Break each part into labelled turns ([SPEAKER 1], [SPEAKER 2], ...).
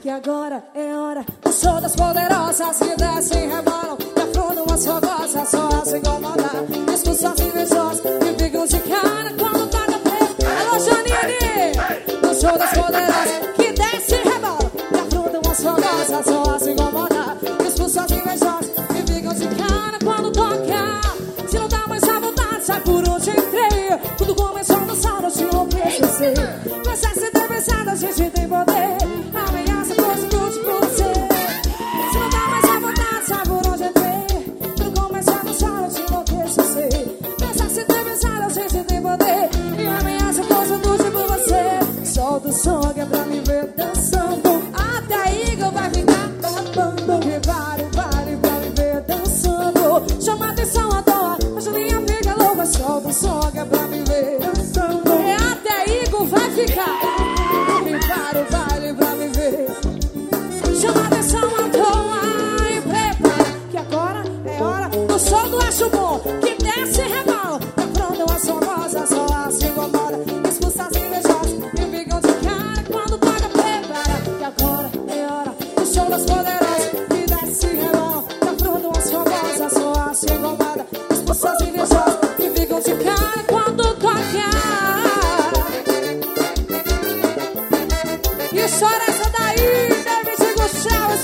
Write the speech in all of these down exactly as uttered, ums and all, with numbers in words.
[SPEAKER 1] que agora é hora do show das poderosas que descem e rebolam, que afundam as fogosas, só as incomodar. Expulsões invejosas que ficam de cara quando toca preto. Alô, Janine! No show das poderosas que descem e rebolam, que afundam as fogosas, só as incomodar. Expulsões invejosas que ficam de cara quando toca. Se não dá mais a vontade, sai por onde entrei. Tudo começou a dançar, eu te enlouqueci. Mas essa entrevistada a gente tem poder. Ameaça coisa tudo por você. Se não dá mais a vontade, sabe por onde entrei. Tudo começou a dançar, eu te enlouqueci. Mas essa entrevistada a gente tem poder. E ameaça coisa tudo por você. Solta o som que é pra me ver dançando. Até aí que eu vai ficar babando. Que vale, vale pra me ver dançando. Chama a atenção à toa, a Julinha fica louca. Solta o som que é pra me ver dançando. É até aí que vai ficar. Que vale, vale pra me ver. Chama a atenção à toa e prepara, que agora é hora do som do acho bom. Que desce e rebola, afrontam as famosas, só as incomoda. Expulsa as invejosas e ficam de cara quando toca. Prepara, que agora é hora do show das poderosas que desce e rebola, afrontam as famosas, só as incomoda. Expulsa as invejosas e ficam de cara quando toca. E chora essa daí, David Gonçalves,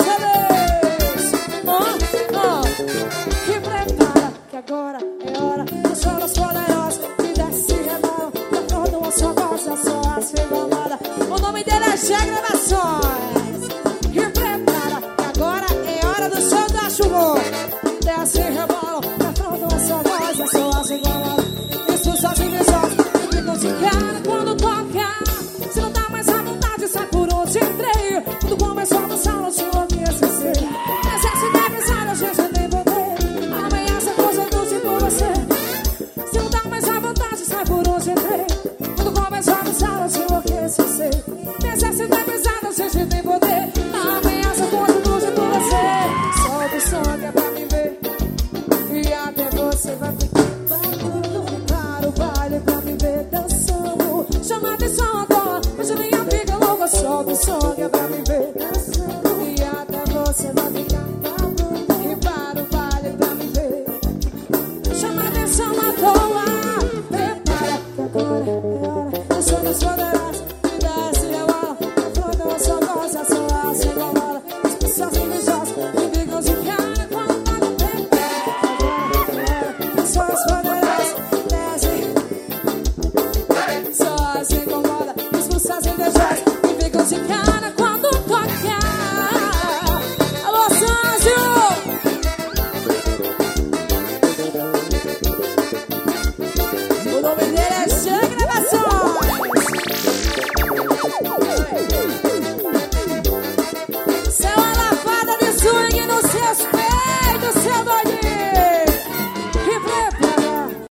[SPEAKER 1] oh, oh. Que prepara, que agora é hora do show das poderosas que desce e rebola, que afrontam as famosas, só as incomoda. O nome dele é G Gravações. Que prepara, que agora é hora do show da chuva. Desce e rebola, que afrontam as famosas, só as incomoda. Expulsa as invejosas e ficam de cara quando toca. Se não dá mais a vontade, sai por onde entrei. Tudo começou a dançar, não tinha o que esquecer. Mas essa ideia pensada, a gente tem poder. Ameaça coisa doce por você. Se não dá mais a vontade, sai por onde entrei. Tudo começou a dançar, não tinha o que esquecer. Mas essa ideia pensada, a gente tem poder. Ameaça coisa doce por você. Solta o som que é pra me ver. E até você vai ficar babando. Para o baile pra me ver dançando. Chama a atenção à toa, a Julinha fica louca. Solta o som que é pra me ver dançando. E até você vai ficar babando. E para o baile pra me ver. Chama a atenção à toa. Prepara, que agora é hora do show das poderosas que desce e rebola, afrontam as famosas, só as incomoda. Expulsa as invejosas e ficam de cara quando toca. Prepara, agora é hora do show das poderosas que desce, só as incomoda. Expulsa as invejosas e ficam de cara.